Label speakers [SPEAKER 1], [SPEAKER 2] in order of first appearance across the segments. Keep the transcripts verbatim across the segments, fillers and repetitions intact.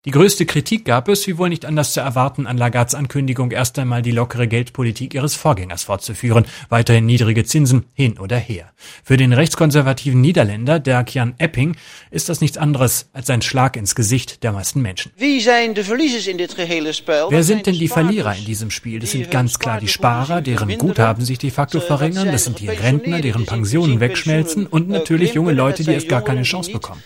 [SPEAKER 1] Die größte Kritik gab es, wie wohl nicht anders zu erwarten, an Lagardes Ankündigung, erst einmal die lockere Geldpolitik ihres Vorgängers fortzuführen, weiterhin niedrige Zinsen hin oder her. Für den rechtskonservativen Niederländer Dirk-Jan Epping ist das nichts anderes als ein Schlag ins Gesicht der meisten Menschen. Wer sind denn die Verlierer in diesem Spiel? Das sind ganz klar die Sparer, deren Guthaben sich de facto verringern, das sind die Rentner, deren Pensionen wegschmelzen und natürlich junge Leute, die erst gar keine Chance bekommen.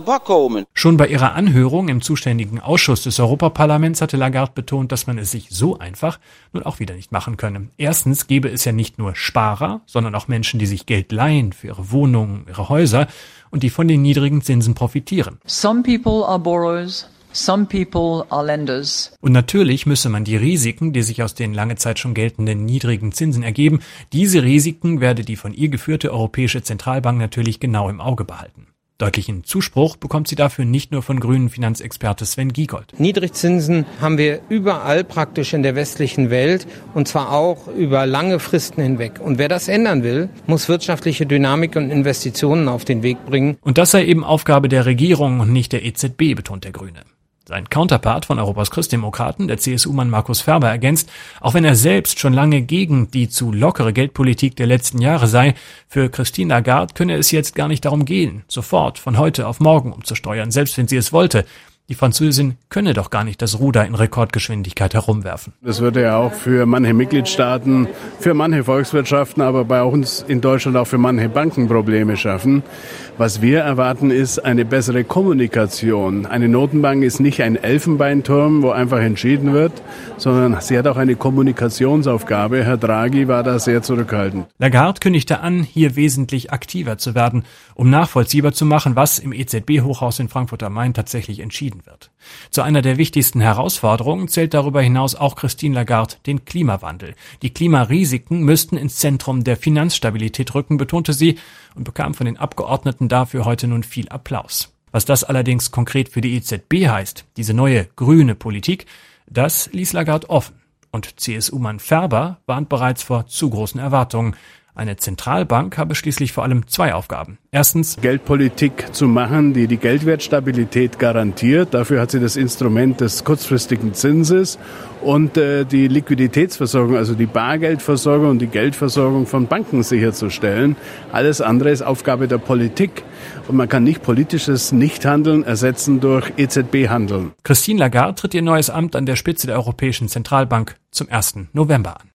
[SPEAKER 1] Schon bei ihrer Anhörung im zuständigen Ausschuss des Europaparlaments hatte Lagarde betont, dass man es sich so einfach nun auch wieder nicht machen könne. Erstens gäbe es ja nicht nur Sparer, sondern auch Menschen, die sich Geld leihen für ihre Wohnungen, ihre Häuser und die von den niedrigen Zinsen profitieren.
[SPEAKER 2] Some people are borrowers. Some people are lenders.
[SPEAKER 1] Und natürlich müsse man die Risiken, die sich aus den lange Zeit schon geltenden niedrigen Zinsen ergeben, diese Risiken werde die von ihr geführte Europäische Zentralbank natürlich genau im Auge behalten. Deutlichen Zuspruch bekommt sie dafür nicht nur von grünen Finanzexperte Sven Giegold.
[SPEAKER 3] Niedrigzinsen haben wir überall praktisch in der westlichen Welt und zwar auch über lange Fristen hinweg. Und wer das ändern will, muss wirtschaftliche Dynamik und Investitionen auf den Weg bringen.
[SPEAKER 1] Und das sei eben Aufgabe der Regierung und nicht der E Z B, betont der Grüne. Sein Counterpart von Europas Christdemokraten, der C S U-Mann Markus Ferber, ergänzt, auch wenn er selbst schon lange gegen die zu lockere Geldpolitik der letzten Jahre sei, für Christine Lagarde könne es jetzt gar nicht darum gehen, sofort von heute auf morgen umzusteuern, selbst wenn sie es wollte. Die Französin könne doch gar nicht das Ruder in Rekordgeschwindigkeit herumwerfen.
[SPEAKER 4] Das würde ja auch für manche Mitgliedstaaten, für manche Volkswirtschaften, aber bei uns in Deutschland auch für manche Banken Probleme schaffen. Was wir erwarten, ist eine bessere Kommunikation. Eine Notenbank ist nicht ein Elfenbeinturm, wo einfach entschieden wird, sondern sie hat auch eine Kommunikationsaufgabe. Herr Draghi war da sehr zurückhaltend.
[SPEAKER 1] Lagarde kündigte an, hier wesentlich aktiver zu werden, um nachvollziehbar zu machen, was im E Z B-Hochhaus in Frankfurt am Main tatsächlich entschieden wird. Zu einer der wichtigsten Herausforderungen zählt darüber hinaus auch Christine Lagarde den Klimawandel. Die Klimarisiken müssten ins Zentrum der Finanzstabilität rücken, betonte sie und bekam von den Abgeordneten dafür heute nun viel Applaus. Was das allerdings konkret für die E Z B heißt, diese neue grüne Politik, das ließ Lagarde offen. Und C S U-Mann Ferber warnt bereits vor zu großen Erwartungen. Eine Zentralbank habe schließlich vor allem zwei Aufgaben. Erstens,
[SPEAKER 4] Geldpolitik zu machen, die die Geldwertstabilität garantiert. Dafür hat sie das Instrument des kurzfristigen Zinses und äh, die Liquiditätsversorgung, also die Bargeldversorgung und die Geldversorgung von Banken sicherzustellen. Alles andere ist Aufgabe der Politik. Und man kann nicht politisches Nichthandeln ersetzen durch E Z B-Handeln.
[SPEAKER 1] Christine Lagarde tritt ihr neues Amt an der Spitze der Europäischen Zentralbank zum ersten November an.